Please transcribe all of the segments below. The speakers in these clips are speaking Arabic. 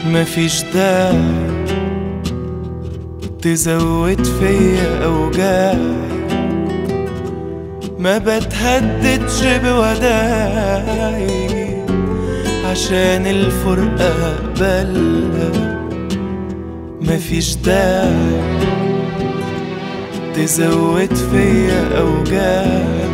مفيش داعي تزود فيا أوجاعي، ما بتهددش بوداعي عشان الفرقة أقبلها. مفيش داعي تزود فيا أوجاعي،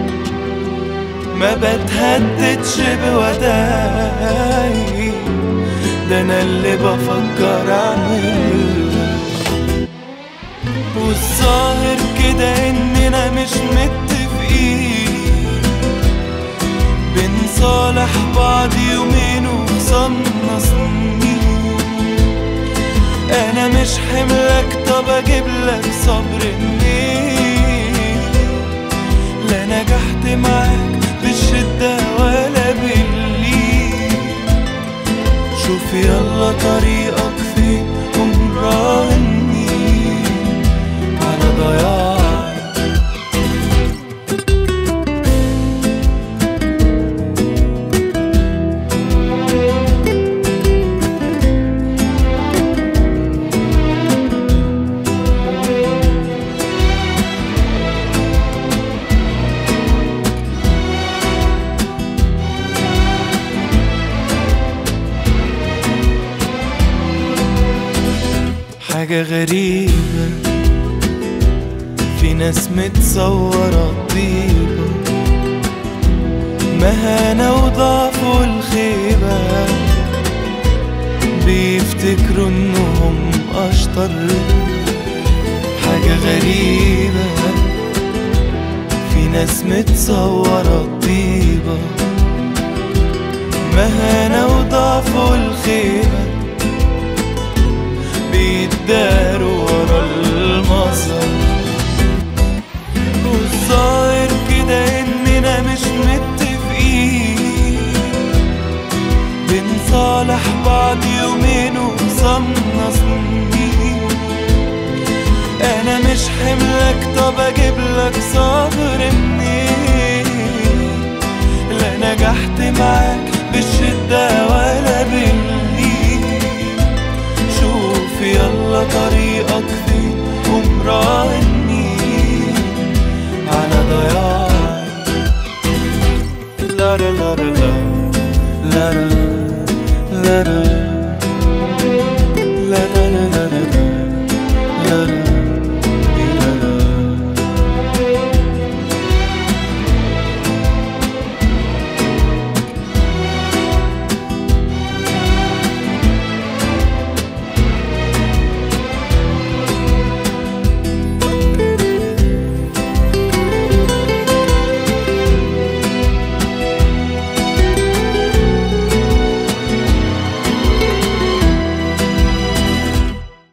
ما بتهددش بوداعي، ده أنا اللي بفكر أعملها. والظاهر كده إننا مش متفقين، بنصالح بعض يومين وخصمنا سنين. أنا مش حملك، طب أجيبلك صبر منين؟ لا نجحت معاك بالشدة ولا باللين. شوف يلا طريقك فين ومراهني على ضياعي. حاجة غريبة، في ناس متصورة طيبة، مهانة وضعف والخيبة، بيفتكروا انهم اشطر. حاجة غريبة، في ناس متصورة طيبة، مهانة وضعف والخيبة، بيتداروا ورا المظهر. والظاهر كده اننا مش متفقين، بنصالح بعض يومين وخصمنا سنين. انا مش حملك، طب اجيبلك صبر منين؟ لا نجحت معاك بالشدة ولا باللين. شوف يلا طريقك فين ومراهني على ضياعي. لا لا لا لا لا لا لا لا.